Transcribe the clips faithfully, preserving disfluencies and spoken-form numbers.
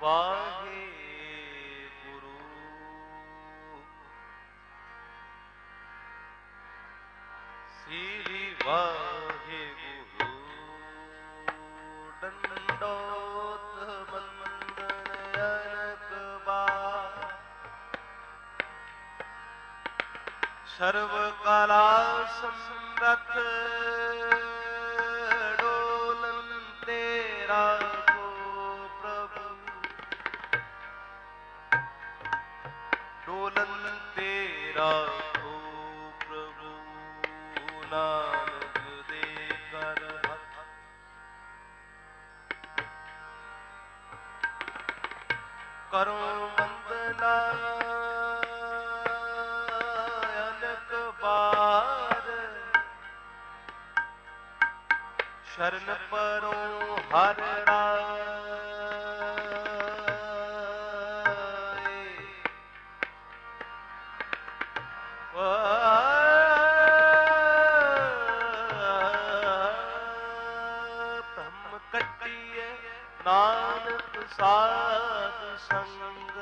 ਵਾਹਿਗੁਰੂ। ਸ੍ਰੀ ਵਾਹਿਗੁਰੂ। ਡੰਡੋਤ ਬੰਦਨ ਅਨਕ ਬਾਰ। ਸਰਵ ਕਲਾ ਸਮਰੱਥ ਡੋਲਨ ਤੇਰਾ ਕੋ ਪ੍ਰਭੂ। ਡੋਲਨ ਤੇਰਾ ਕੋ ਪ੍ਰਭੂ। ਨਾਨਕ ਦੇ ਕਰ ਹੱਥ। ਕਰੋ ਬੰਦਨਾ ਸ਼ਰਨ ਪਰੋ ਹਰਿ ਰਾਏ। ਬ੍ਰਹਮ ਕੱਟੀਏ ਨਾਨਕ ਸਾਧ ਸੰਗ।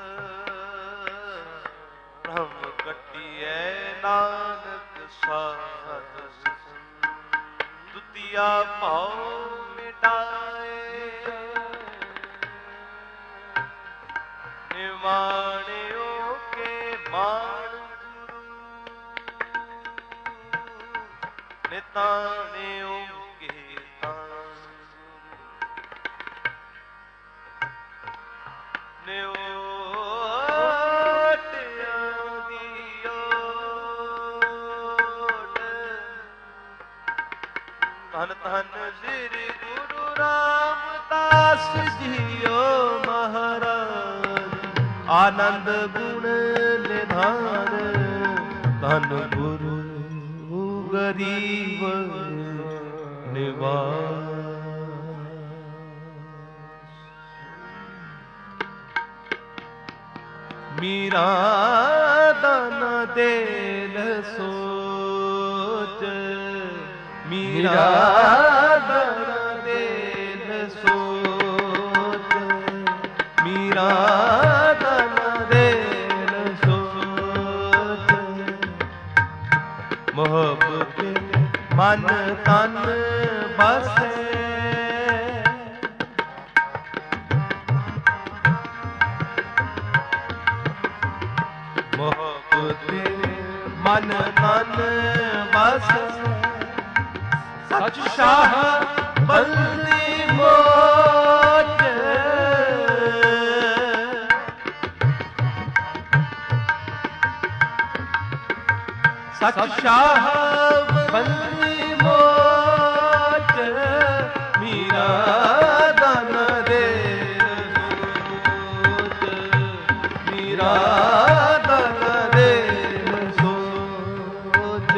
ਬ੍ਰਹਮ ਕੱਟੀਏ ਨਾਨਕ ਸਾਧ ਸੰਗ। ਦੁਤੀਆ ਭਾਉ ਮਿਟਾਏ ਨਿਵਾਣਿਓ ਕੇ ਮਾਣ ਗੁਰੂ। ਨਿਤਾਣਿਓ ਕੇ ਤਾਣ ਗੁਰੂ। ਨਿਓ ਧੰਨ ਧੰਨ ਸ੍ਰੀ ਗੁਰੂ ਰਾਮਦਾਸ ਜੀਓ ਮਹਾਰਾਜ। ਆਨੰਦ ਗੁਣ ਨਿਧਾਨ ਧੰਨ ਗੁਰੂ ਗਰੀਬ ਨਿਵਾਸ। ਮੀਰਾ ਦਾਨ ਦੇਲ ਸੋਚ। ਮੀਰਾ ਦਾਨ ਦੇਲ ਸੋਚ। ਮੀਰਾ ਦਾਨ ਦੇਲ ਸੋਚ। ਮੁਹੱਬਤ ਮਨ ਤਨ ਬਸੈ। ਮੁਹੱਬਤ ਮਨ ਤਨ ਬਸੈ। ਸਚ ਸ਼ਾਹ ਬੰਦੀ ਮੋਚ। ਸਚ ਸ਼ਾਹ ਬੰਦੀ ਮੋਚ। ਮੀਰਾ ਦਾਨ ਦੇਲ ਸੋਚ। ਮੀਰਾ ਦਾਨ ਦੇਲ ਸੋਚ।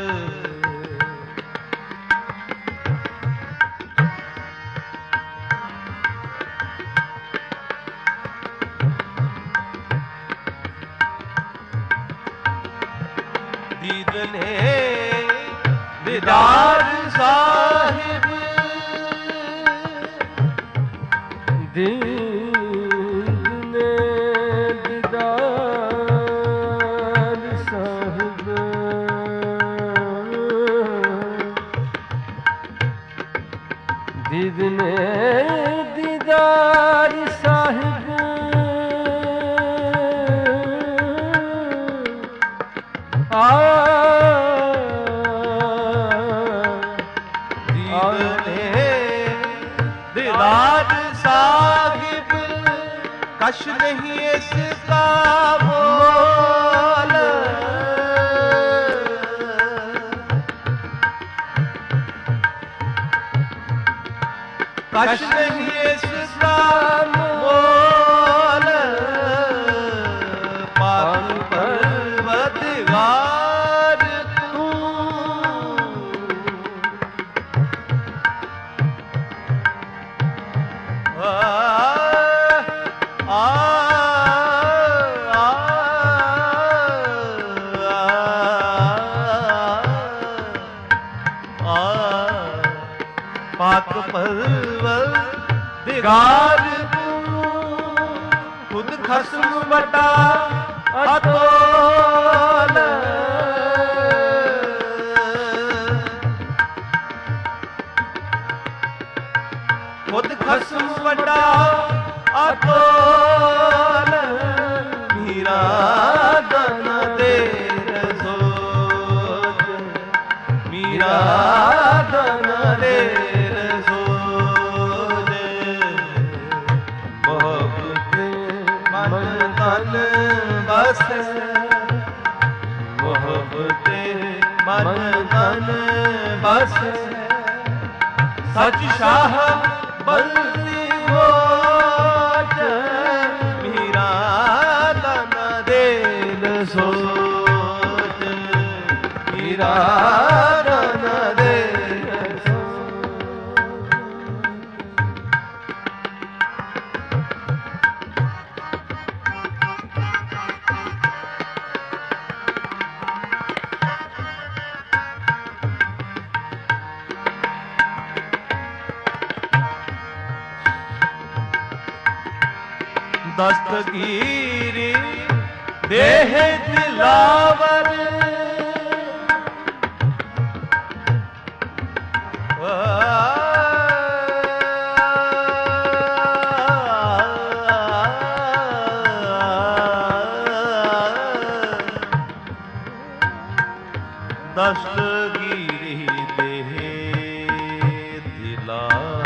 ਦੀਦਨੇ ਦੀਦਾਰ ਸਾਹਿਬ। ਦੀਦਨੇ ਦੀਦਾਰ ਸਾਹਿਬ। ਦੀਦਨੇ ਦੀਦਾਰ ਸਾਹਿਬ। ਆ ਦੀਦਾਰ ਸਾਹਿਬ। ਕਛ ਨਹੀਂ ਇਸ ਦਾ ਮੋਲ। ਕਛ ਨਹੀਂ ਇਸ ਦਾ ਮੋਲ। ਪਾਕ ਪਰਵਤਗਾਰ ਤੂੰ। ਆ ਆ ਪਾਕ ਪਰਵਤਗਾਰ ਤੂੰ। ਖੁਦ ਖਸਮ ਵੱਡਾ ਅਤੋਲ ਖੁਦ ਖਸਮ ਵੱਡਾ ਅਤੋਲ ਮੀਰਾ ਦਨ ਦੇ ਰਸੋਜ ਮੀਰਾ ਦਨ ਦੇ ਰਸੋਜ ਮੁਹੱਬਤ ਮਨ ਤਨ ਬਸ ਮੁਹੱਬਤ ਮਨ ਤਨ ਬਸ ਸਚ ਸ਼ਾਹ ਬੰਦੀ ਮੋਚ ਮੀਰਾ ਤਨ ਦੇ ਸੋਚ ਮੀਰਾ ਤਨ ਦੇ ਦਸਤਗੀਰੀ ਦੇਹ ਦਿਲਾਵਰ ਦਸਤਗੀਰੀ ਦੇਹ ਦਿਲਾਵਰ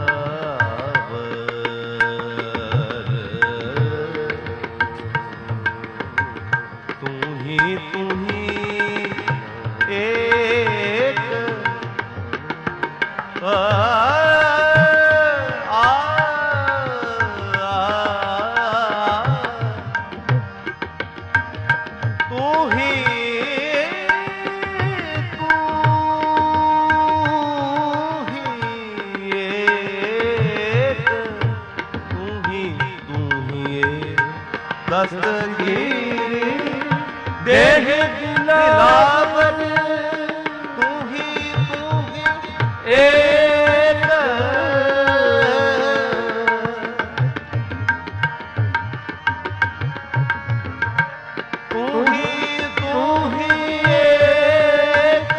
ਦਸਤਗੀਰੀ ਦੇਹ ਦਿਲਾਵਰ ਤੂੰ ਹੀ ਤੂੰ ਹੀ ਏਕ ਤੂੰ ਹੀ ਤੂੰ ਹੀ ਏਕ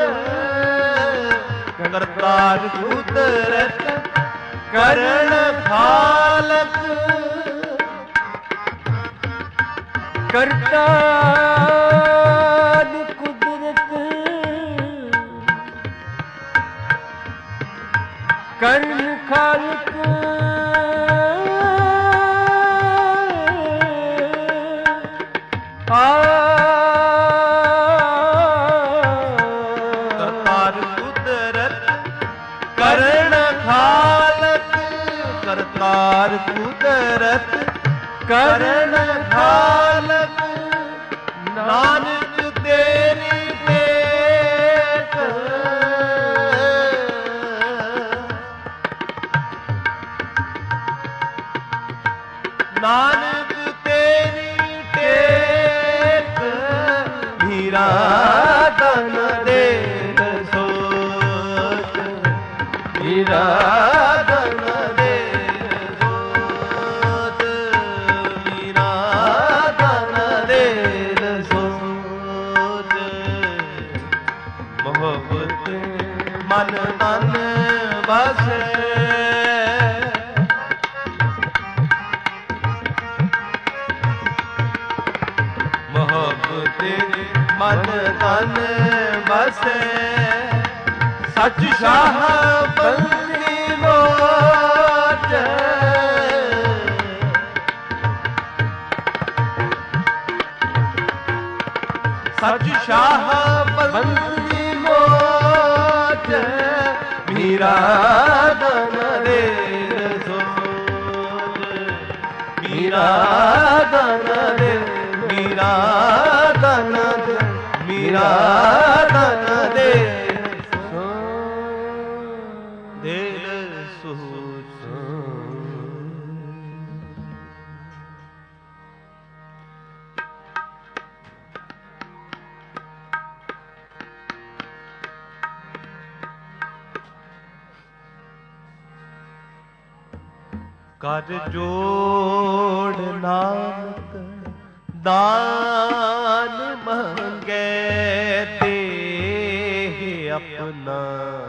ਕਰਤਾਰ ਕੁਦਰਤ ਕਰਨ ਖਾਲਕ ਕਰਤਾ ਦੀ ਕੁਦਰਤ ਕਰਨ ਖਾਲਕ ਆ ਕਰਤਾਰ ਕੁਦਰਤ ਕਰਨ ਖਾਲਕ ਕਰਤਾਰ ਕੁਦਰਤ ਕਰਨ ਖਾਲਕ ਨਾਨਕ ਤੇਰੀ ਟੇਕ ਨਾਨਕ ਤੇਰੀ ਟੇਕ ਮੀਰਾ ਤਨ ਦੇ ਸੋਚ ਮੀਰਾ ਮਨ ਤਨ ਬਸੈ ਮੁਹੱਬਤ ਮਨ ਤਨ ਬਸੈ ਸਚ ਸ਼ਾਹ ਬੰਦੀ ਮੋਚ ਸਚ ਸ਼ਾਹ ਬੰਦੀ ਮੋਚ ਮੀਰਾ ਦਨ ਦੇ ਸੋਚ ਮੀਰਾ ਦਨ ਦੇ ਮੀਰਾ ਦਨ ਦੇ ਮੀਰਾ ਦਨ ਦੇ ਦਿਲ ਸੋਚ ਕਰ ਜੋੜ ਨਾਨਕ ਦਾਨ ਮੰਗੈ ਦੇਹ ਆਪਣਾ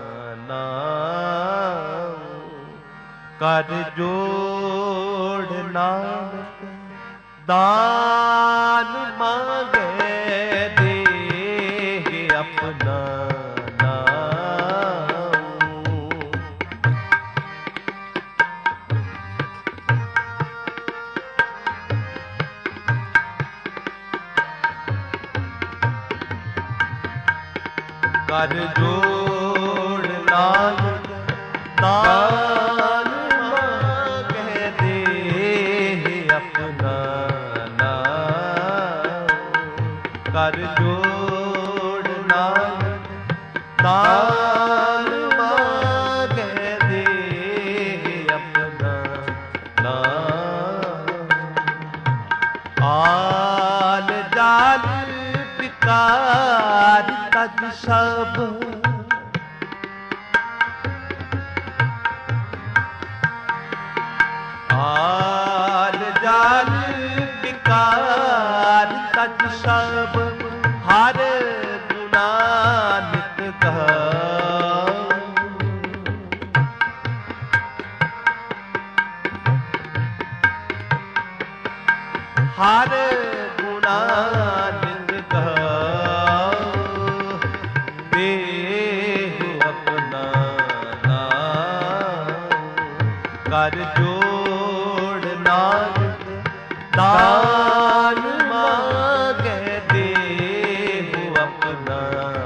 ਨਾਮ। ਕਰ ਜੋੜ ਨਾਨਕ ਦਾਨ ਮੰਗੈ ਦੇਹ ਆਪਣਾ ਕਰ ਜੋੜ ਨਾਨਕ ਦਾਨ ਮੰਗੈ ਦੇਹ ਆਪਣਾ ਨਾਮ। ਕਰ ਜੋੜ ਨਾਨਕ ਦਾਨ ਮੰਗੈ ਦੇਹ ਆਪਣਾ ਨਾਮ। ਆਲ ਜਾਲ ਵਿਕਾਰ ਤਜ ਸਭ ਆਲ ਜਾਲ ਵਿਕਾਰ ਤਜ ਸਭ ਹਰ ਗੁਣਾ ਨਿਤ ਗਾਉ। ਹਰ ਗੁਣਾ ਨਿਤ ਗਾਉ ਦੇਹ ਆਪਣਾ ਨਾਮ। ਕਰ ਜੋੜ ਨਾਨਕ ਦਾਨ ਮੰਗੈ ਦੇਹ ਆਪਣਾ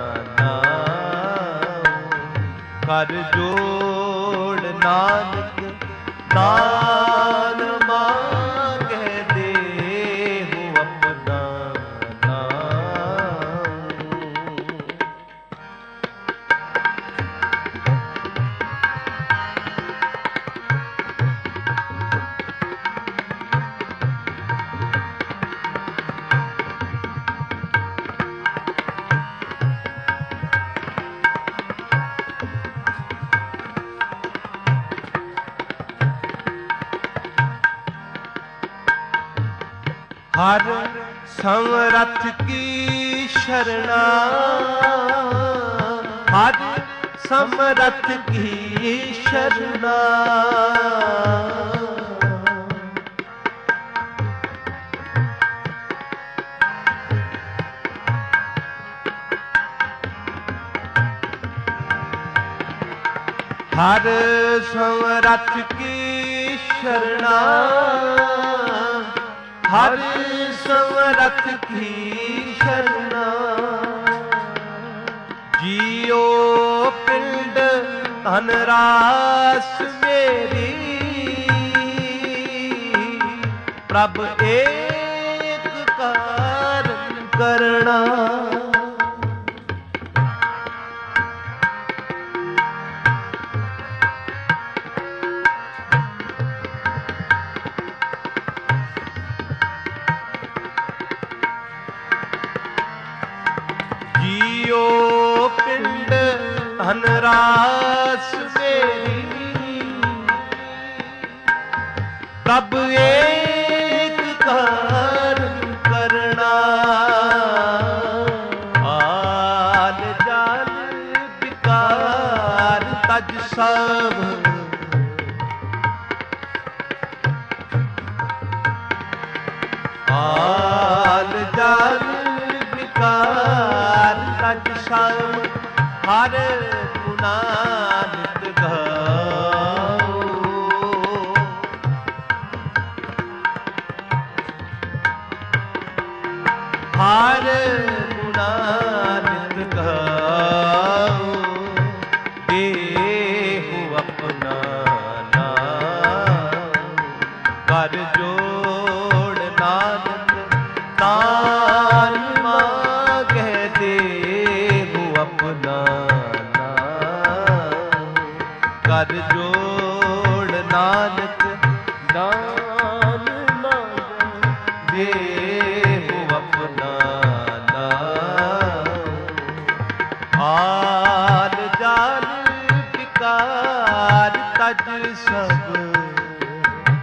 ਨਾਮ। ਕਰ ਜੋੜ ਨਾਨਕ ਦਾਨ ਮੰਗੈ ਦੇਹ ਆਪਣਾ ਨਾਮ। ਹਰ ਸਮਰੱਥ ਕੀ ਸ਼ਰਣਾ ਹਰ ਸਮਰੱਥ ਕੀ ਸ਼ਰਣਾ। ਹਰ ਸਮਰੱਥ ਕੀ ਸ਼ਰਣਾ ਹਰ ਸਮਰੱਥ ਕੀ ਸ਼ਰਣਾ। ਜੀਉ ਪਿੰਡ ਧਨ ਰਾਸ ਮੇਰੀ ਪ੍ਰਭ ਏਕ ਕਾਰਨ ਕਰਣਾ। ਜੀਉ ਪਿੰਡ ਧਨ ਰਾਸ ਮੇਰੀ ਪ੍ਰਭ ਏਕ ਕਾਰਨ ਕਰਣਾ। ਆਲ ਜਾਲ ਵਿਕਾਰ ਤਜ ਸਭ ਆਲ ਜਾਲ ਵਿਕਾਰ ਤਜ ਸਭ ਹਰ ਗੁਣਾ ਨਿਤ ਗਾਉ। ਹਰ ਗੁਣਾ ਨਿਤ ਗਾਉ ਦੇਹੁ ਆਪਣਾ ਨਾਮ। ਕਰ ਜੋੜ ਨਾਨਕ ਦਾਨ ਮੰਗੈ ਦੇਹੁ ਆਪਣਾ ਨਾਮ। ਕਰ ਜੋੜ ਨਾਨਕ ਦਾਨ ਮੰਗੈ ਦੇਹੁ ਆਪਣਾ ਨਾਮ। ਆਲ ਜਾਲ ਵਿਕਾਰ ਤਜ ਸਭ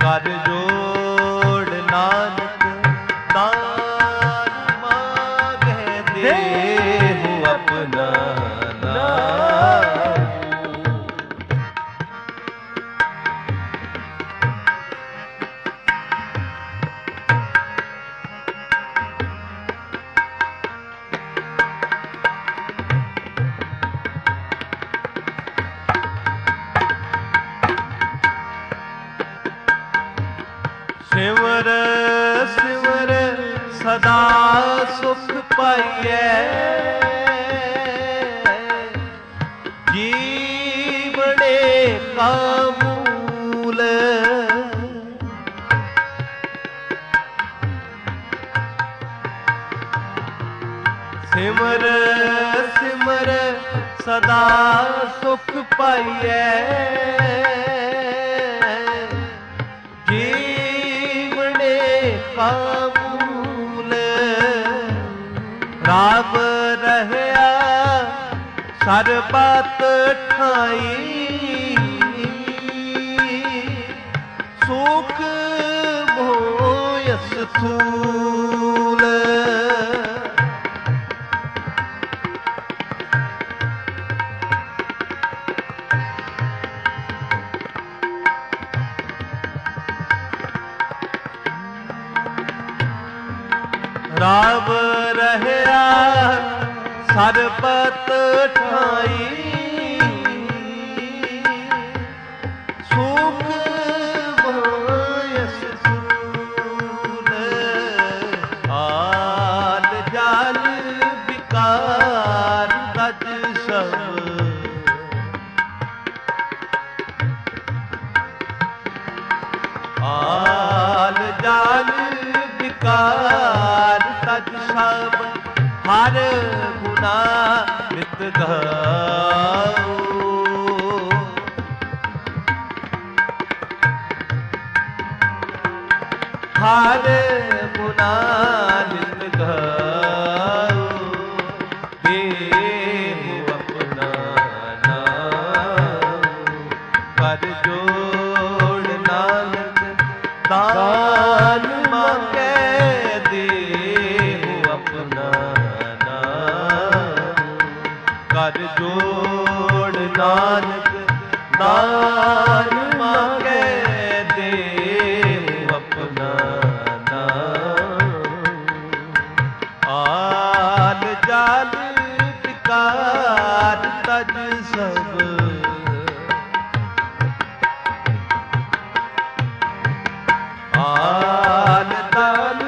ਕਰ ਜੋੜ ਨਾਨਕ ਦਾਨ ਮਾਂਗੇ ਦੇਹੁ ਆਪਣਾ ਨਾਮ। ਸਿਮਰ ਸਿਮਰ ਸਦਾ ਸੁਖ ਪਾਈਐ ਜੀਵਨੇ ਕਾ ਮੂਲ। ਸਿਮਰ ਸਿਮਰ ਸਦਾ ਸੁਖ ਪਾਈਐ ਕਾਮੂਲ। ਰਾਮ ਰਹਿਆ ਸਰਬਤ ਠਾਈ ਸੁਖ ਭੋਇ ਸਥੂਲ। ਰਾਮ ਰਹਿਆ ਸਰਬਤ ਠਾਈ ਸੁਖ ਭੋਇ ਸਥੂਲ। ਆਲ ਜਲ ਵਿਕਾਰ ਤਜ ਸਭ ਆਲ ਜਲ ਵਿਕਾਰ ਤਜ ਸਭ ਹਰ ਗੁਣਾ ਨਿਤ ਗਾਓ। ਹਰ ਗੁਣਾ ਨਿਤ ਗਾਓ ਦੇਹੁ ਆਪਣਾ ਨਾਮ। ਕਰ ਜੋੜ ਨਾਨਕ ਦਾਨ ਮੰਗੈ ਦੇਹੁ ਆਪਣਾ ਨਾਮ। ਕਰ ਜੋੜ ਨਾਨਕ ਦਾਨ ਮੰਗੈ ਦੇਹੁ ਆਪਣਾ ਨਾਮ। ਆਲ ਜਲ ਵਿਕਾਰ ਤਜ ਸਭ ਆਲ ਤਨ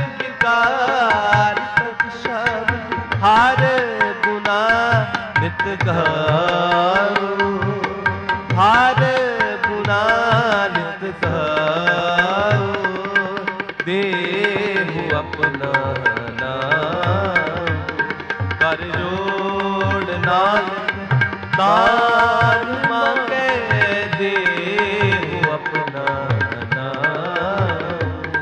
ਵਿਕਾਰ ਤਜ ਸਭ ਹਰ ਗੁਣਾ ਨਿਤ ਗਾਓ। ਹਰ ਗੁਣਾ ਨਿਤ ਗਾਓ ਦੇਹੁ ਆਪਣਾ ਨਾਮ। ਕਰ ਜੋੜ ਨਾਨਕ ਦਾਨ ਮੰਗੈ ਦੇਹੁ ਆਪਣਾ ਨਾਮ।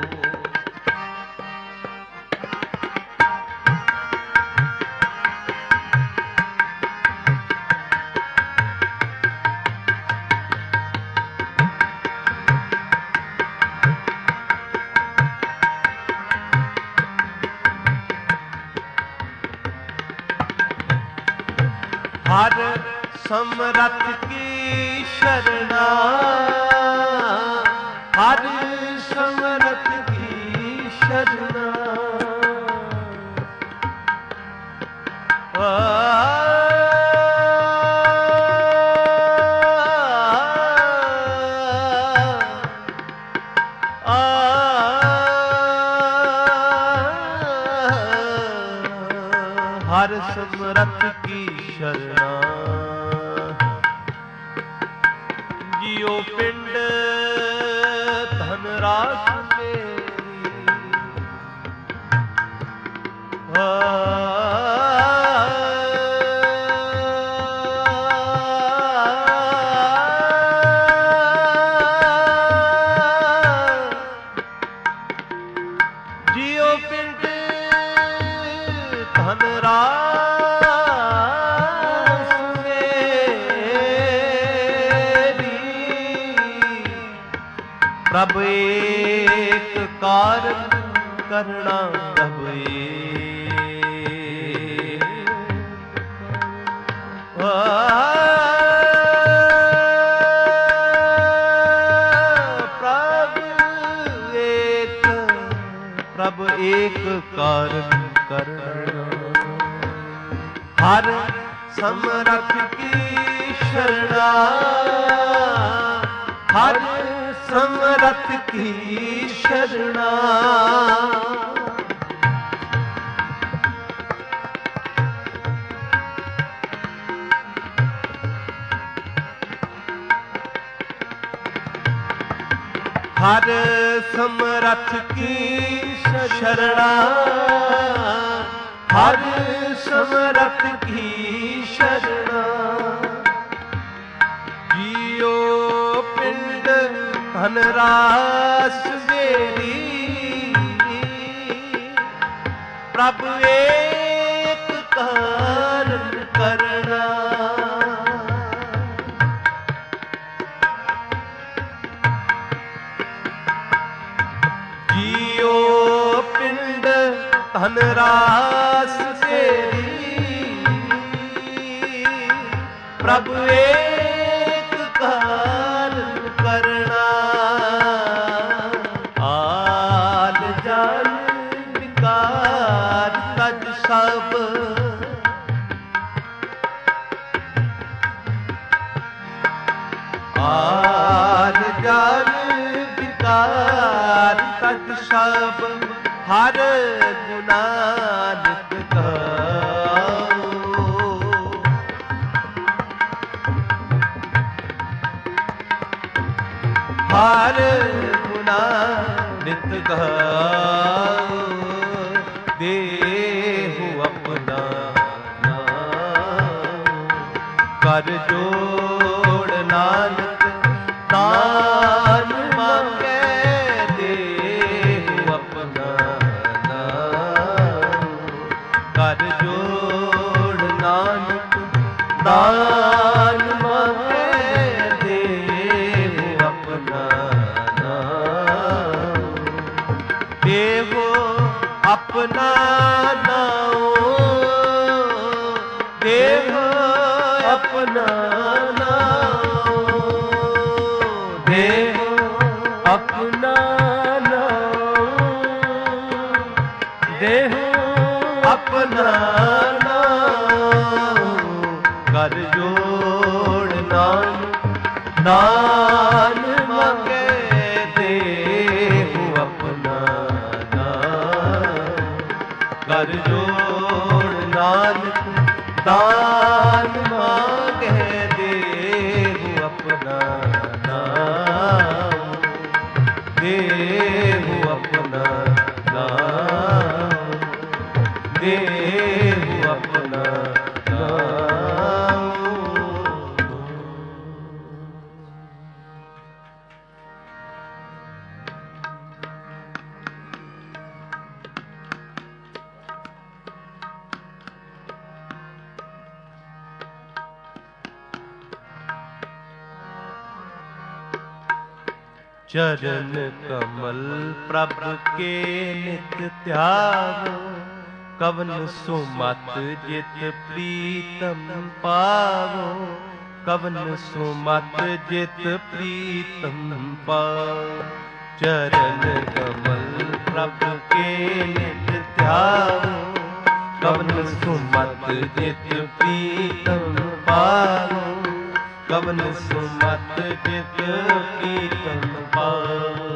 ਹਰ ਸਮਰਥ ਕੀ ਸ਼ਰਣਾ ਹਰ ਸਮਰਥ ਕੀ ਸ਼ਰਣਾ। ਹਰ ਸਮਰਥ ਕੀ ਸ਼ਰਣਾ। ਜਿਉ ਪਿੰਡ ਧਨ ਰਾਸ ਮੇਰੀ ਜਿਉ ਪਿੰਡ ਧਨ ਰਾਸ ਪ੍ਰਭ ਏਕ ਕਾਰਨ ਕਰਣਾ ਪ੍ਰਭ ਏਕ ਪ੍ਰਭ ਏਕ ਪ੍ਰਭ ਏਕ ਕਾਰਨ ਕਰਣਾ ਹਰ ਸਮਰੱਥ ਕੀ ਸ਼ਰਣਾ ਹਰ ਸਮਰੱਥ ਕੀ ਸ਼ਰਣਾ ਹਰ ਸਮਰੱਥ ਕੀ ਸ਼ਰਣਾ ਹਰ ਸਮਰੱਥ ਕੀ ਸ਼ਰਣਾ ਜੀਓ ਪਿੰਡ ਧਨ ਰਾਸ ਮੇਰੀ ਪ੍ਰਭ ਏਕ ਕਾਰਨ ਕਰਨਾ ਜੀਓ ਪਿੰਡ ਧਨ ਰਾਸ ਤੇਰੀ ਪ੍ਰਭ ਏਕ ਕਾਰਨ ਕਰਨਾ ਆਲ ਜਲ ਵਿਕਾਰ ਤਜ ਸਭ ਆਲ ਜਲ ਵਿਕਾਰ ਤਜ ਸਭ ਹਰ ਗੁਨਾ ਨਿਤ ਗਾਓ ਹਰ ਗੁਨਾ ਨਿਤ ਗਾਓ ਦੇਹੁ ਆਪਣਾ ਨਾਮ ਕਰ ਜੋੜ ਨਾਨਕ ਨਾਮ ਮੰਗੇ ਦੇਹੁ ਆਪਣਾ ਕਰ ਜੋੜ ਨਾਨਕ ਦਾਨ ਮੰਗੇ ਦੇਹੁ ਆਪਣਾ ਨਾਮ ਦੇਹੁ ਆਪਣਾ ਨਾਉ ਦੇਹੁ ਆਪਣਾ ਨਾਉ ਦੇਹੁ ਆਪਣਾ ਨਾਉ ਦੇਹੁ ਆਪਣਾ ਨਾਮ ਕਰ ਜੋੜ ਨਾਨਕ ਨਾਨ ਮੰਗੇ ਦੇਹੁ ਆਪਣਾ ਨਾਮ ਕਰ ਜੋੜ ਨਾਨਕ ਦਾਨ ਮੰਗੇ ਦੇਹੁ ਆਪਣਾ ਨਾਮ ਦੇਹੁ ਆਪਣਾ ਨਾਮ ਦੇਹੁ ਆਪਣਾ ਨਾਮ चरण कमल प्रभ के नित त्यागो कवन सुमत जित प्रीतम पावो कवन सुमत जित प्रीतम पावो चरण कमल प्रभ के नित त्यागो कवन सुमत जित प्रीतम पावो कवन सुमत जित प्रीतम पावो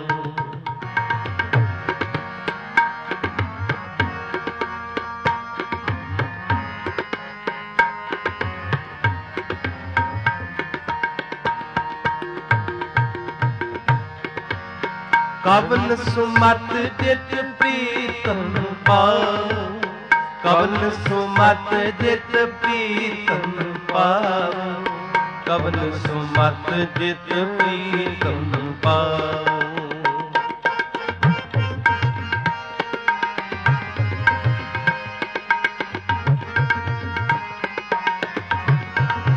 कवन सुमत जित प्रीतम पावो कवन सुमत जित प्रीतम पावो कवन सुमत जित प्रीतम पावो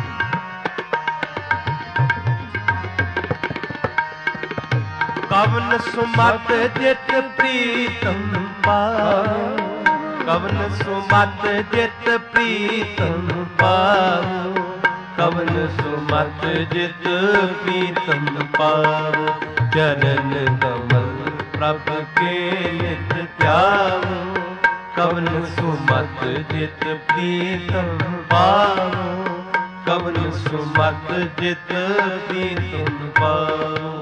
कवन ਕਵਨ ਸੁਮਤ ਜਿਤ ਪ੍ਰੀਤਮ ਪਾਵੋ, ਕਵਨ ਸੁਮਤ ਜਿਤ ਪ੍ਰੀਤਮ ਪਾਵੋ, ਕਵਨ ਸੁਮਤ ਜਿਤ ਪ੍ਰੀਤਮ ਪਾਵੋ। ਚਰਨ ਕਮਲ ਪ੍ਰਭ ਕੇ ਨਿਤ ਧਿਆਵੋ, ਕਵਨ ਸੁਮਤ ਜਿਤ ਪ੍ਰੀਤਮ ਪਾਵੋ, ਕਵਨ ਸੁਮਤ ਜਿਤ ਪ੍ਰੀਤਮ ਪਾਵੋ।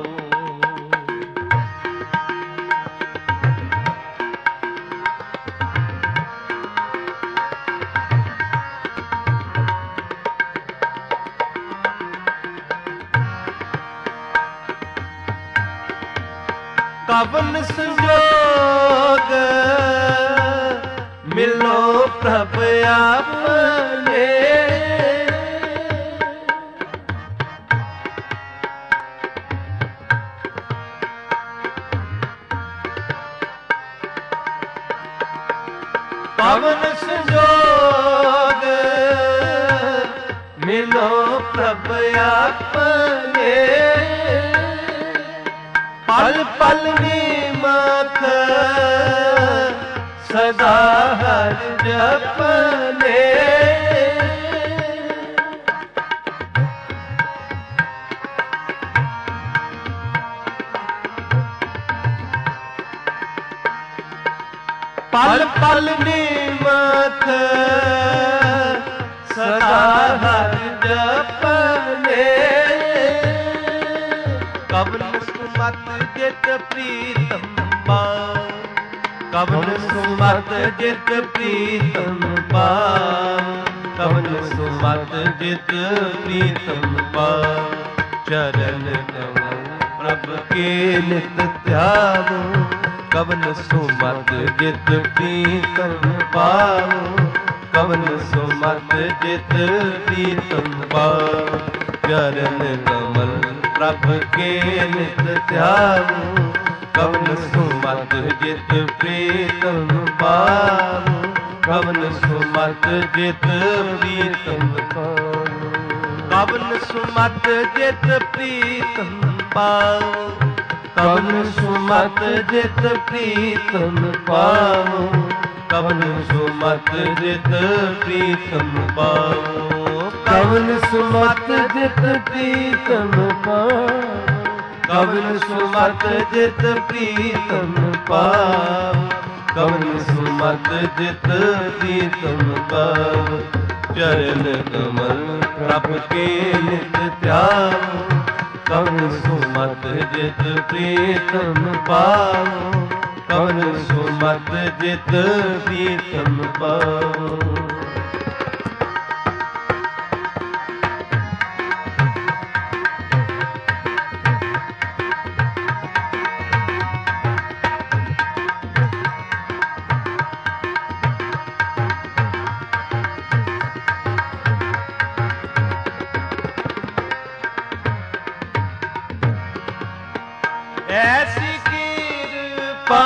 ਕਵਨ ਸੰਜੋਗ ਮਿਲੋ ਪ੍ਰਭ ਆਪਣੇ, ਕਵਨ ਸੰਜੋਗ ਮਿਲੋ ਪ੍ਰਭ ਆਪਣੇ, ਪਲ ਪਲ ਨੀਮਖ ਸਦਾ ਹਰ ਜਪਨੇ, ਪਲ ਪਲ ਨੀਮਖ ਸਦਾ ਹਰ ਜਪਨੇ। ਕਵਨ ਸੁਮਤ ਜਿਤ ਪ੍ਰੀਤਮ ਪਾਵੋ, ਕਵਨ ਸੁਮਤ ਜਿਤ ਪ੍ਰੀਤਮ ਪਾਵੋ, ਕਵਨ ਸੁਮਤ ਜਿਤ ਪ੍ਰੀਤਮ ਪਾਵੋ। ਚਰਨ ਕਮਲ ਪ੍ਰਭ ਕੇ ਨਿਤ ਧਿਆਵੋ, ਕਵਨ ਸੁਮਤ ਜਿਤ ਪ੍ਰੀਤਮ ਪਾਵੋ, ਕਵਨ ਸੁਮਤ ਜਿਤ ਪ੍ਰੀਤਮ ਪਾਵੋ। ਚਰਨ ਕਮਲ ਪ੍ਰਭ ਕੇ ਨਿਤ ਧਿਆਵੋ, ਕਵਨ ਸੁਮਤ ਜਿਤ ਪ੍ਰੀਤਮ ਪਾਵੋ, ਕਵਨ ਸੁਮਤ ਜਿਤ ਪ੍ਰੀਤਮ ਪਾਵੋ। ਕਵਨ ਸੁਮਤ ਜਿਤ ਪ੍ਰੀਤਮ ਪਾਵੋ, ਕਵਨ ਸੁਮਤ ਜਿਤ ਪ੍ਰੀਤਮ ਪਾਵੋ, ਕਵਨ ਸੁਮਤ ਜਿਤ ਪ੍ਰੀਤਮ ਪਾਵੋ। ਕਵਨ ਸੁਮਤ ਜਿਤ ਪ੍ਰੀਤਮ ਪਾਵੋ, ਕਵਨ ਸੁਮਤ ਜਿਤ ਪ੍ਰੀਤਮ ਪਾਵੋ, ਕਵਨ ਸੁਮਤ ਜਿਤ ਪ੍ਰੀਤਮ ਪਾਵੋ। ਚਰਨ ਕਮਲ ਪ੍ਰਭ ਕੇ ਨਿਤ ਧਿਆਵੋ, ਕਵਨ ਸੁਮਤ ਜਿਤ ਪ੍ਰੀਤਮ ਪਾਵੋ, ਕਵਨ ਸੁਮਤ ਜਿਤ ਪ੍ਰੀਤਮ ਪਾਵੋ। ਐਸੀ ਕਿਰਪਾ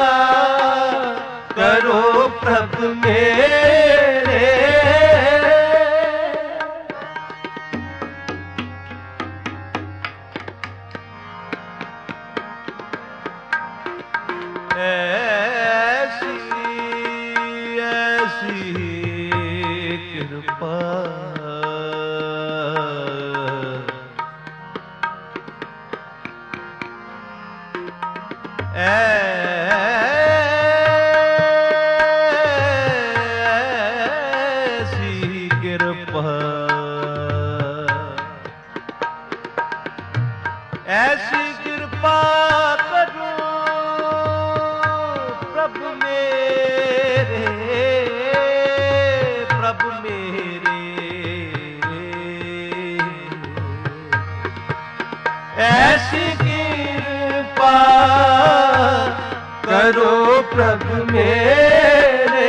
ਕਰੋ ਪ੍ਰਭ ਮੇਰੇ, ਐਸੀ ਐਸੀ ਕਿਰਪਾ ਐਸੀ ਕਿਰਪਾ, ਐਸੀ ਕਿਰਪਾ ਕਰੋ ਪ੍ਰਭ ਮੇਰੇ, ਪ੍ਰਭ ਮੇਰੇ, ਐਸੀ ਕਿਰਪਾ ਕਰੋ ਪ੍ਰਭ ਮੇਰੇ।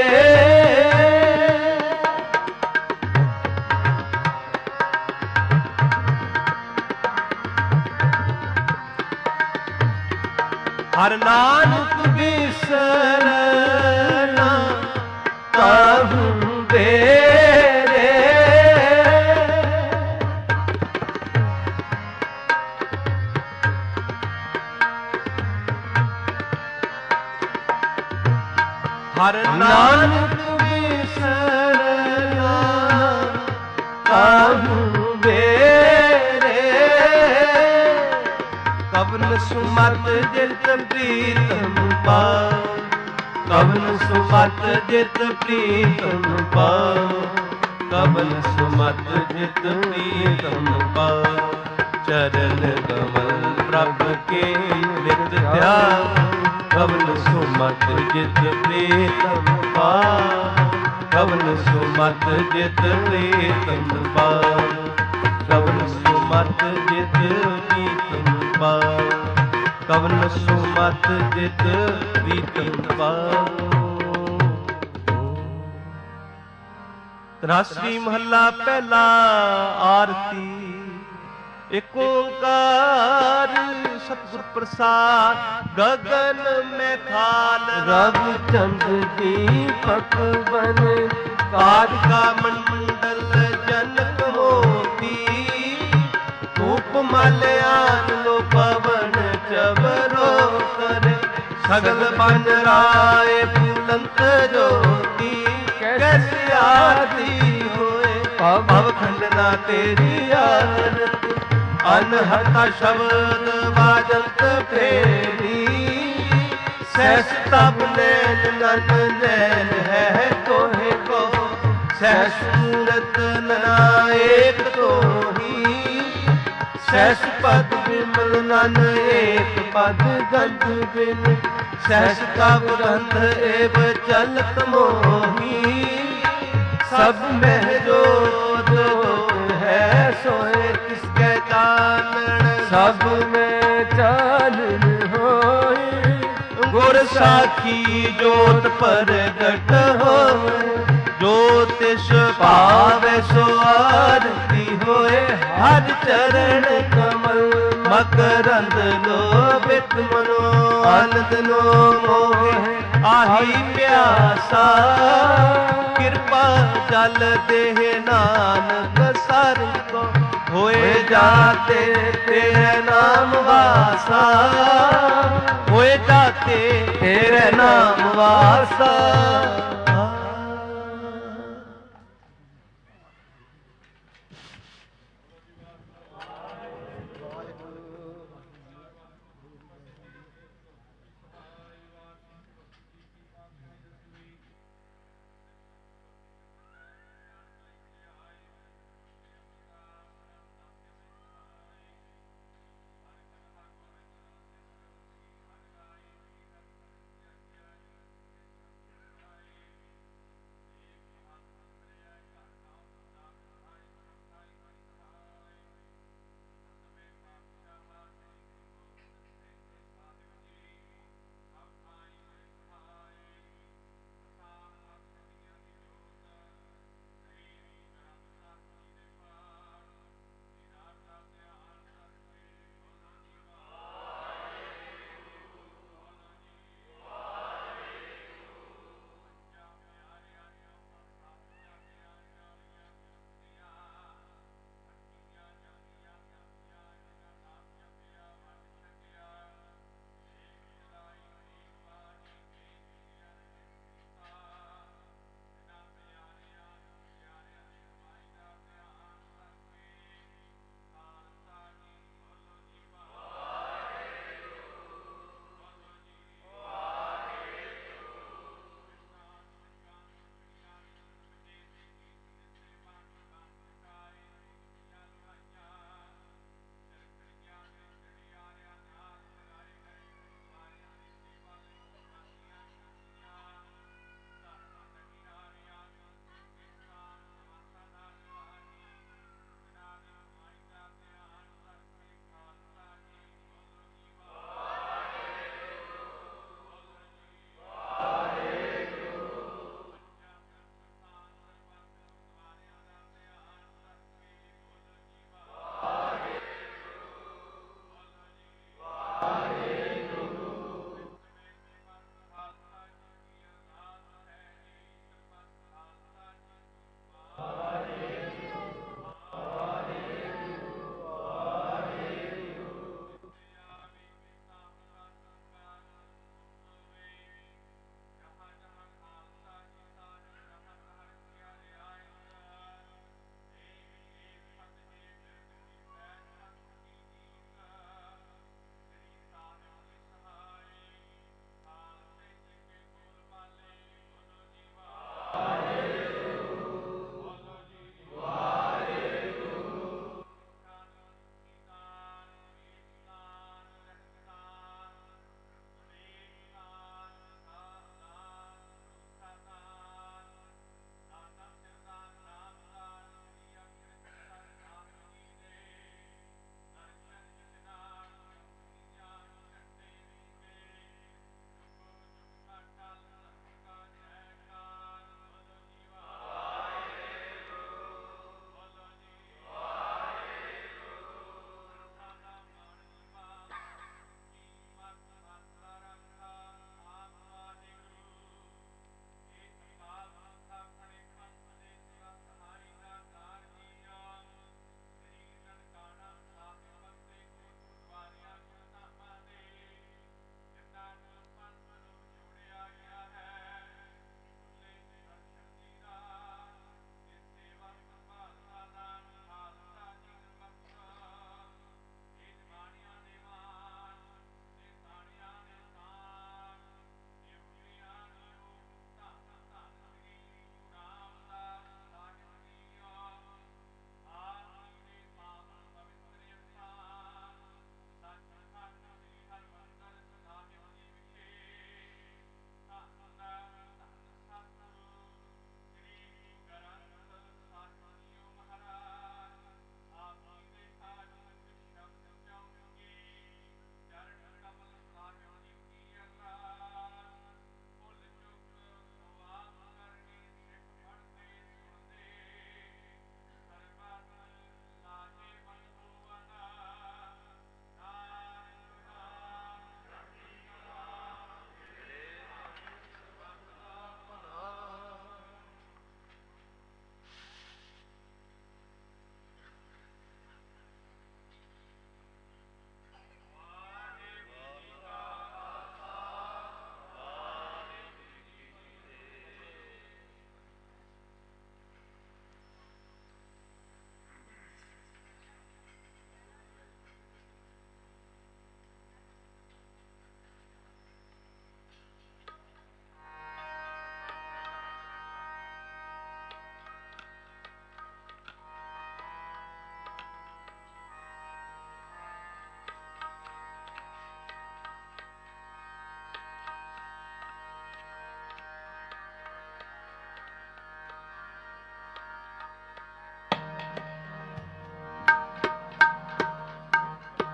ਹਰ ਨਾਨਕ ਬਿਸਰਨਾ ਤਾਹੂ ਬੇਰੇ, ਹਰ ਨਾਨਕ ਬਿਸਰਨਾ ਕਾਹੂ ਬੇਰੇ ਕਵਨ ਸੁਮਤ ਜਿਤ ਪ੍ਰੀਤਮ ਪਾਉ ਕਵਨ ਸੁਮਤ ਜਿਤ ਪ੍ਰੀਤਮ ਪਾਉ ਕਵਨ ਸੁਮਤ ਜਿਤ ਪ੍ਰੀਤਮ ਪਾਉ ਚਰਨ ਕਮਲ ਪ੍ਰਭ ਕੇ ਨਿਤ ਧਿਆਨ ਕਵਨ ਸੁਮਤ ਜਿਤ ਪ੍ਰੀਤਮ ਪਾਉ ਕਵਨ ਸੁਮਤ ਜਿਤ ਪ੍ਰੀਤਮ ਪਾਉ ਕਵਨ ਸੁਮਤ ਜਿਤ ਪ੍ਰੀਤਮ ਪਾਉ ਕਵਨ ਸੁਮਤ ਜਿਤ ਪ੍ਰੀਤਮ ਪਾਉ। ਤਰਾਸਰੀ ਮਹੱਲਾ ਪਹਿਲਾ। ਆਰਤੀ ਇਕ ਓੰਕਾਰ ਸਤਿਗੁਰ ਪ੍ਰਸਾਦ ਗਗਨ ਮੈਂ ਖਾਲ ਰਵ ਚੰਦ ਦੀਪਕ ਬਨ ਕਾਜ ਕਾ ਮੰਡਲ ਜਨਕ ਹੋਤੀ ਧੂਪ ਮਲਿਆਨ ਲੋ ਪਵਨ ਚਵਰੋ ਕਰੇ ਸਗਲ ਬਨ ਰਾਏ ਫੁਲੰਤ ਜੋਤੀ ਕੈਸੀ ਆਰਤੀ ਹੋਏ ਭਵ ਖੰਡਨਾ ਤੇਰੀ ਆਰਤੀ ਅਨਹਤਾ ਸ਼ਬਦ ਬਾਜੰਤ ਪ੍ਰੇਮੀ ਸਹਿਸ ਤਬ ਨੈਨ ਨਨ ਨੈਨ ਹੈ ਤੋਹਿ ਕੋ ਸਹਿਸ ਸੂਰਤ ਨਾਇਕ ਤੋਹੀ ਸਹਿਸ ਪਦ ਬਿਮਲ ਨਨ ਏਕ ਪਦ ਗੰਧ ਬਿਨ ਸਹਿਸ ਤਬ ਗੰਧ ਏਵ ਚਲਤ ਮੋਹੀ ਸਭ ਮਹਿ ਜੋਤ ਹੈ ਸੋਏ ਤਿਸਕੈ ਚਾਨਣ ਸਭ ਮੈਂ ਚਾਨਣ ਹੋਈ ਗੁਰ ਸਾਖੀ ਜੋਤ ਪ੍ਰਗਟ ਹੋਏ ਜੋ ਤਿਸ ਭਾਵੈ ਸੋ ਆਰਤੀ ਹੋਏ ਹਰ ਚਰਨ ਕਮਲ ਮਕਰੰਦ ਲੋਭਿਤ ਮਨੋ ਆਨੰਦ ਨੋ ਮੋਹਿ ਆਹੀ ਪਿਆਸਾ ਕਿਰਪਾ ਜਲ ਦੇਹ ਨਾਨਕ ਸਰ ਕੋ ਹੋਏ ਜਾਤੇ ਤੇਰੇ ਨਾਮ ਵਾਸਾ ਹੋਏ ਜਾਤੇ ਤੇਰੇ ਨਾਮ ਵਾਸਾ।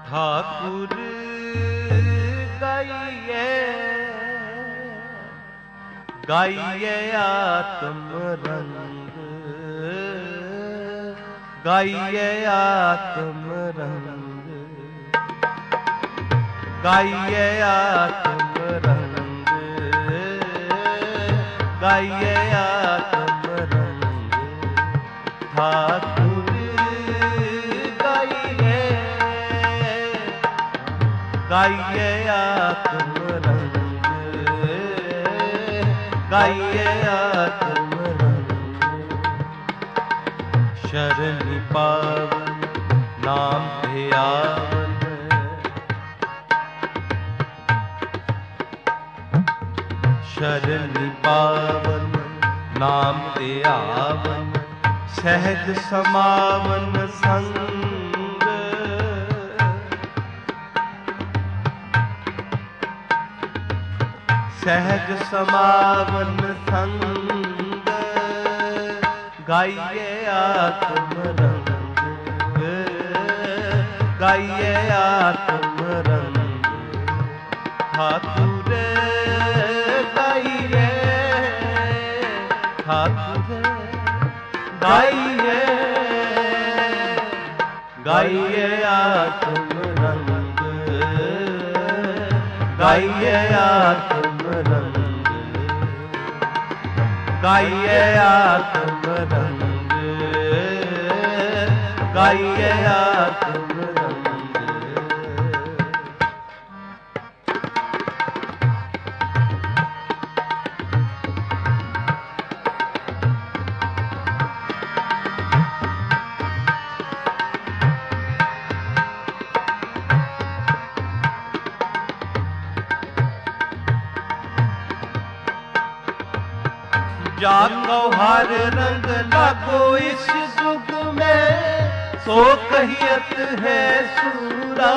ठाकुर गाइए गाइए आत्म रंग, गाइए आत्म रंग, गाइए आत्म रंग, गाइए आत्म रंग। ठाकुर गाइए गाइए आत्म रंग, गाइए आत्म रंग। शरण पावन नाम पे आवन, शरण पावन नाम ते आवन, सहज समावन संग। सहज समावन संग, गाइए आत्म रंग, गाइए आत्म रंग। ठाकुर गाइए ठाकुर गाइए गाइए आत्म रंग, गाइए आत्म रंग, गाइए आत्म रंग, गाइए आत्म रंग। जाको हर रंग लागो इस युग में, सो कहियत है सूरा।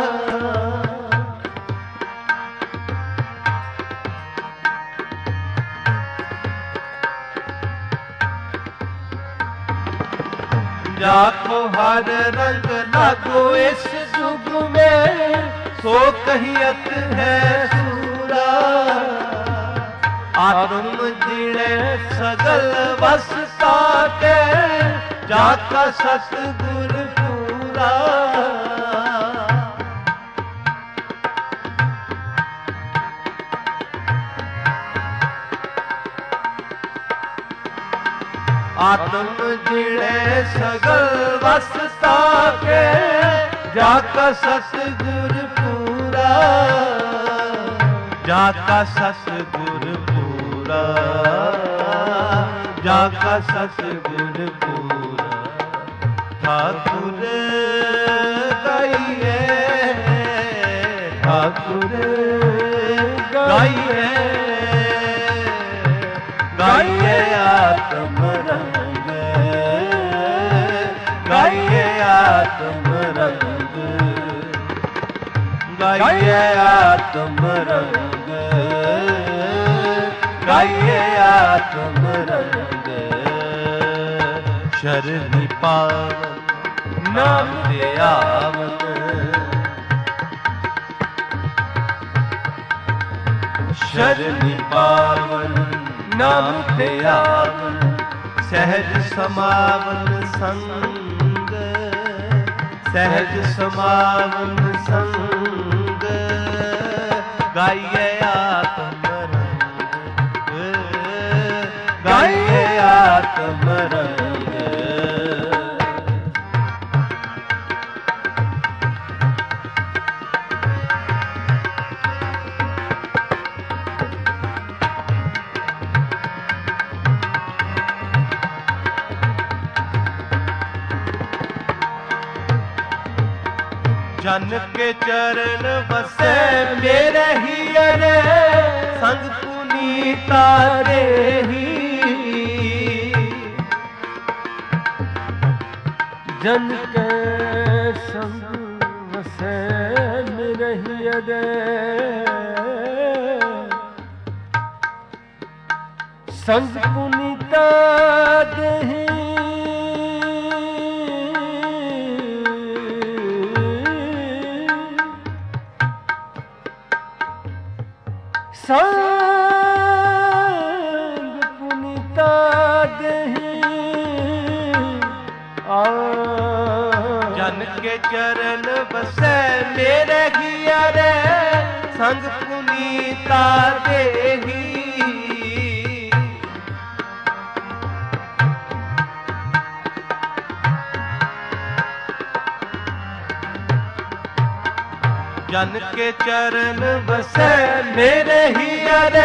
जाको हर रंग लागो इस युग में, सो कहियत है सूरा। आत्म जिणे सगल वस साके, जाका सतगुर पूरा। आत्म जिणे सगल वस साके, जाका सतगुर पूरा। जाका सतगुर पूरा, जाका सतगुर पूरा। ठाकुर गाइए ठाकुर गाइए गाइए आत्म रंग, गाइए आत्म रंग, गाइए आत्म रंग, गाइए आत्म रंग। शरण पावन नाम ते आवन, शरण पावन नाम ते आवन। सहज समावन संग, सहज समावन संग, गाइए आत्म रंग, गाइए आत्म रंग। जन के चरण बसे मेरे ही अरे, संग पुनीता रे ही। जन के संग बसे मेरे ही अरे, संग पुनीता देही। ਸੰਗ ਪੁਨੀਤਾ ਦੇਹੀ ਆ ਜਨ ਕੇ ਚਰਨ ਬਸੈ ਮੇਰੇ ਹਿਆ ਰੇ ਸੰਗ ਪੁਨੀਤਾ ਦੇਹੀ जन के चरण बसै मेरे हिया रे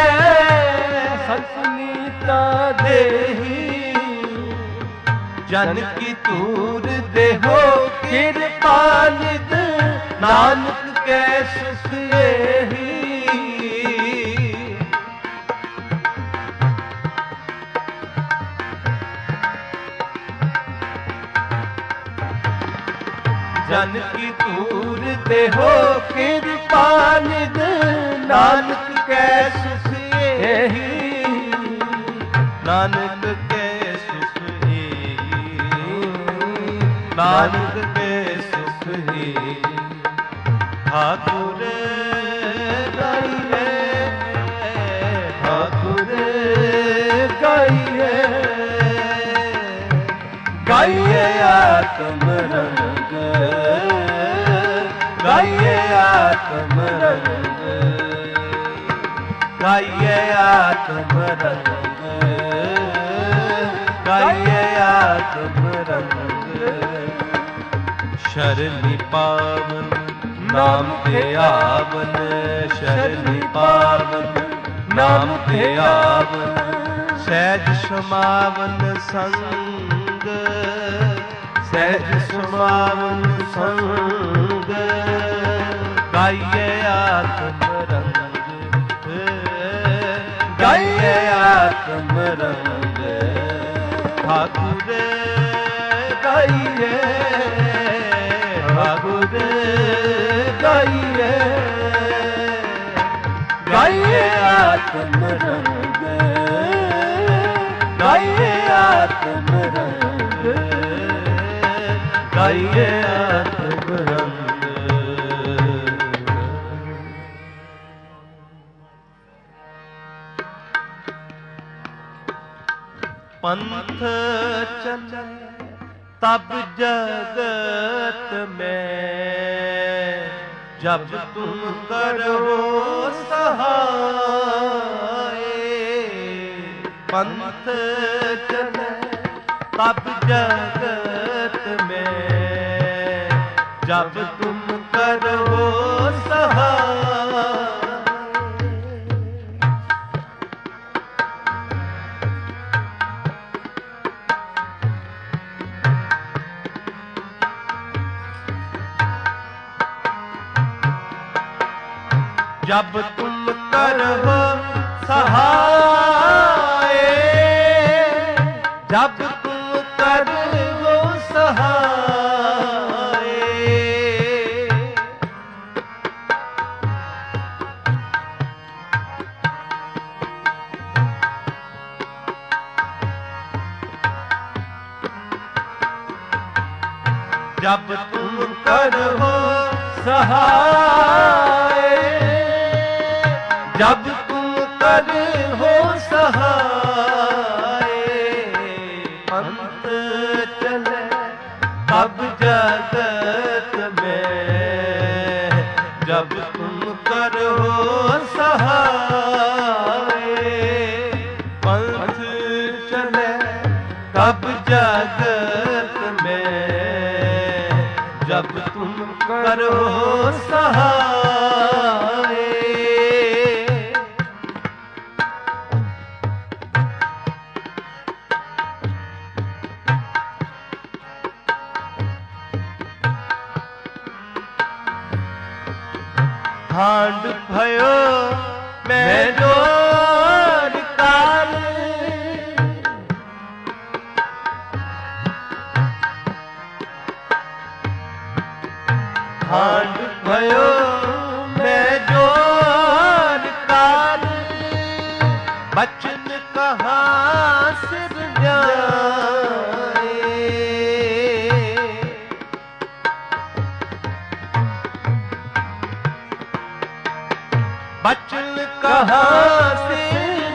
सतनीता देही जन की तूर देहो कृपा निध नानक के सुख एही जन की तूर देहो कृपा निध नानक के सुख एही नानक के सुख एही नानक के सुख एही ठाकुर गाइए ठाकुर गाइए गाइए आत्म रंग गाइए आत्म रंग गाइए आत्म रंग गाइए आत्म रंग शरणी पावन नाम ते आवन शरणी पावन नाम ते आवन सहज समावन संग सहज समावन संग गाइए आत्म रंग गाइए आत्म रंग ठाकुर गाइए ठाकुर गाइए गाइए आत्म रंग गाइए आत्म रंग गाइए आत्म रंग पंथ चले तब जगत में जब तुम करो सहाय पंथ चले तब जगत में जब तुम करो सहाय जब तुम करो सहाय जब तुम करो सहाय जब तुम करो सहाय जब तुम करो सहाय पंथ चले तब जगत में जब तुम करो सहाय पंथ चले तब जगत में जब तुम करो सहाय भांड भयो मैं जोर काल भांड भयो मैं जोर काल बचन कहाँ सिर जाए बचन का कहाँ से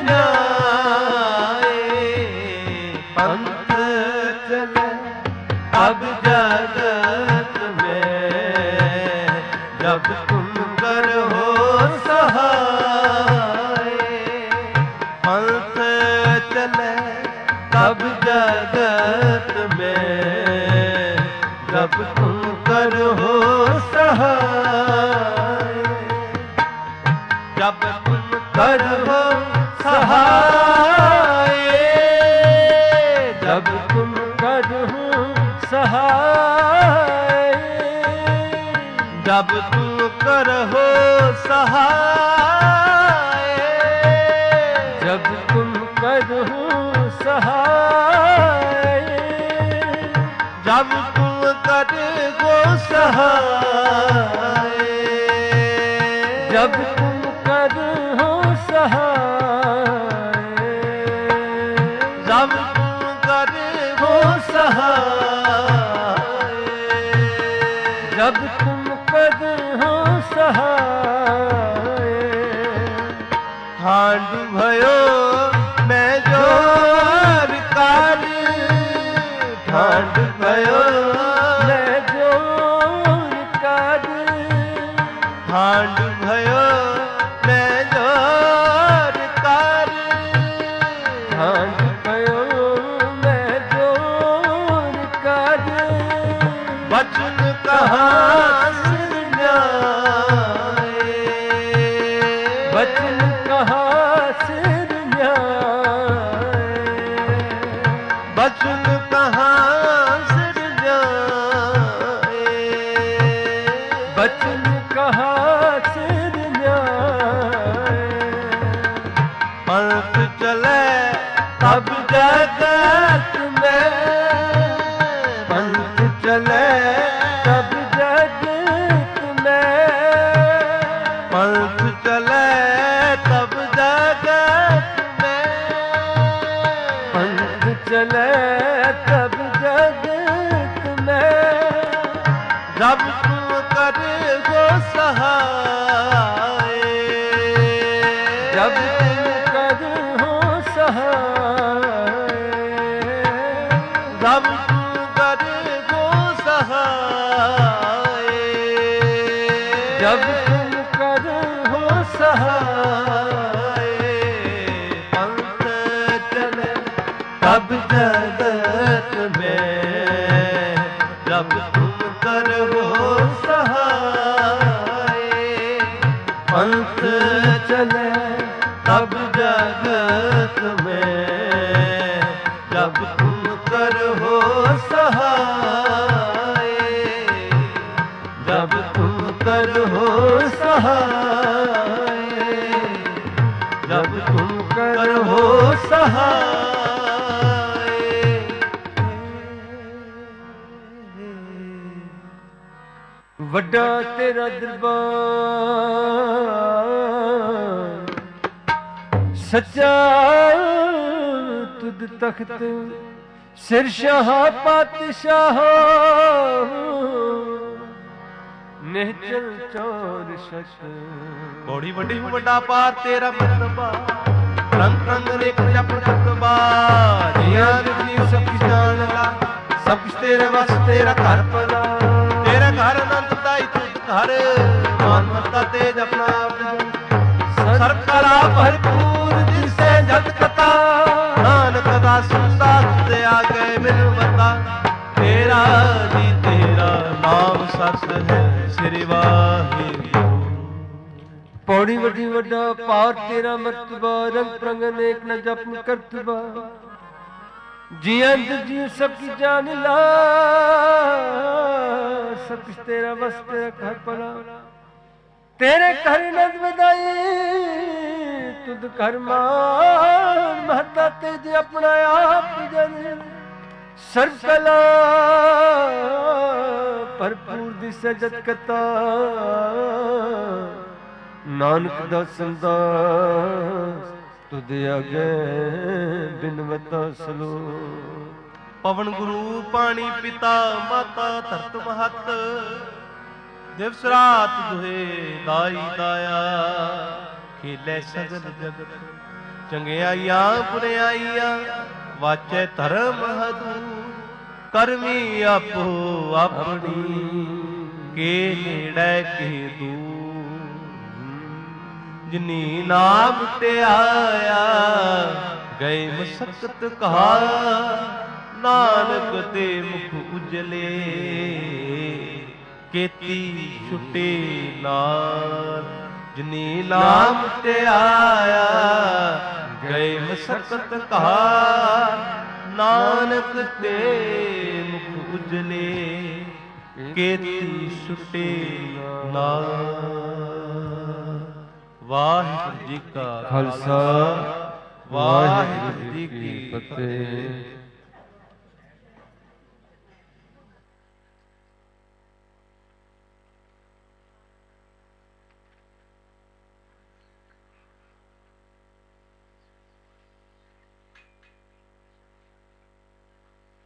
न्याय पंथ चले अब जगत में जब तुम करो सहाय पंथ चले तब जगत में जब तुम करो सहाय जब तुम करो सहाय जब तुम करो सहाय जब तुम करो सहाय जब तुम करो सहाय जब तुम करो सहाय जब तुम करो सहाय जब तुम करो सहाय जब तुम करो सहाय ठांड भयो मैं जोर काल ठांड भयो मैं जोर काल ठांड भयो मैं जोर काल ठांड भयो मैं जोर काल बचन कहाँ से न्याय बचन कहाँ से न्याय बचन कहाँ से न्याय बचन कहाँ से न्याय पंथ चले तब जगत में पंथ चले तब जगत में पंथ चले तब जगत में पंथ चले तब जगत में जब तुम करो सहाय जब तुम करो सहाय जब तुम करो सहाय जब तुम करो सहाय पंथ चले तब जगत में जब तुम करो सहाय पंथ चले तब जगत में जब तुम करो सहाय जब तुम करो सहाय जब तुम करो सहाय ਵੱਡਾ ਤੇਰਾ ਦਰਬਾਰ ਸੱਚਾ ਤੁਧ ਤਖਤ ਸਿਰ ਸ਼ਾਹ ਪਾਤਸ਼ਾਹ ਨਿਹਚਲ ਚੋਰ ਸਚ ਬੜੀ ਵੱਡੀ ਵੱਡਾ ਪਾਰ ਤੇਰਾ ਮਰਤਬਾ ਰੰਗ ਰੰਗ ਰੇਖ ਜਪ ਜਪਵਾ ਜੀਆਂ ਦੀ ਸਭ ਕੀ ਜਾਣ ਲਾ ਸਭ ਕੁਛ ਤੇਰੇ ਵਸ ਤੇਰਾ ਘਰ ਪਲਾ ਤੇਰਾ ਘਰ ਅਨੰਦ ਦਾਈ ਤੁਧ ਘਰ ਮਾਨ ਮਤਾ ਤੇਜ ਆਪਣਾ ਸਰਬ ਕਲਾ ਭਰਪੂਰ ਜਿਸੇ ਜਤ ਕਤਾ ਨਾਨਕ ਦਾ ਸੁਣਦਾ ਤੇ ਆ ਗਏ ਮਿਲਵਤਾ ਤੇਰਾ ਜੀ ਤੇਰਾ ਨਾਮ ਸਤ ਹੈ ਸ੍ਰੀ ਵਾਹਿਗੁਰੂ ਪੌੜੀ ਵੱਡੀ ਵੱਡਾ ਪਾਰ ਤੇਰਾ ਮਰਤਬਾ ਰੰਗ ਪ੍ਰੰਗ ਅਨੇਕ ਨ ਜਪਨ ਕਰਤਬਾ जी अंत जी सबकी जान ला सब कुछ तेरा बस तेरा घर पला तेरे घर नद बदाई तुद घर मान महता तेज अपना आप जन सर्वकला भरपूर दिस जत कता नानक दसन दास तुद अगे बिनवता सलो पवन गुरु पानी पिता माता धरत महत दिवस रात दुहे दाई दाया ਖੇਲੇ ਸਗਲ ਜਗਤ, ਚੰਗਿਆਈਆਂ ਬੁਰਿਆਈਆਂ ਵਾਚੈ ਧਰਮ ਹਦੂਰ, ਕਰਮੀ ਆਪੋ ਆਪਣੀ ਕੇ ਨੇੜੇ ਕੇ ਦੂਰ। ਜਿਨੀ ਨਾਮ ਤੇ ਆਇਆ ਗਏ ਮਸਕਤ ਕਹਾ, ਨਾਨਕ ਤੇ ਮੁਖ ਉਜਲੇ ਕੀਤੀ ਛੁਟੇ ਨਾਲ। ਜਿਨੀ ਨਾਮ ਤੇ ਆਇਆ ਗਏ ਮਸਕਤ ਕਹਾ, ਨਾਨਕ ਤੇ ਮੁਖ ਉਜਲੇ ਕੀਤੀ ਛੁਟੇ ਨਾਲ। ਵਾਹਿਗੁਰੂ ਜੀ ਕਾ ਖਾਲਸਾ, ਵਾਹਿਗੁਰੂ ਜੀ ਕੀ ਫਤਿਹ।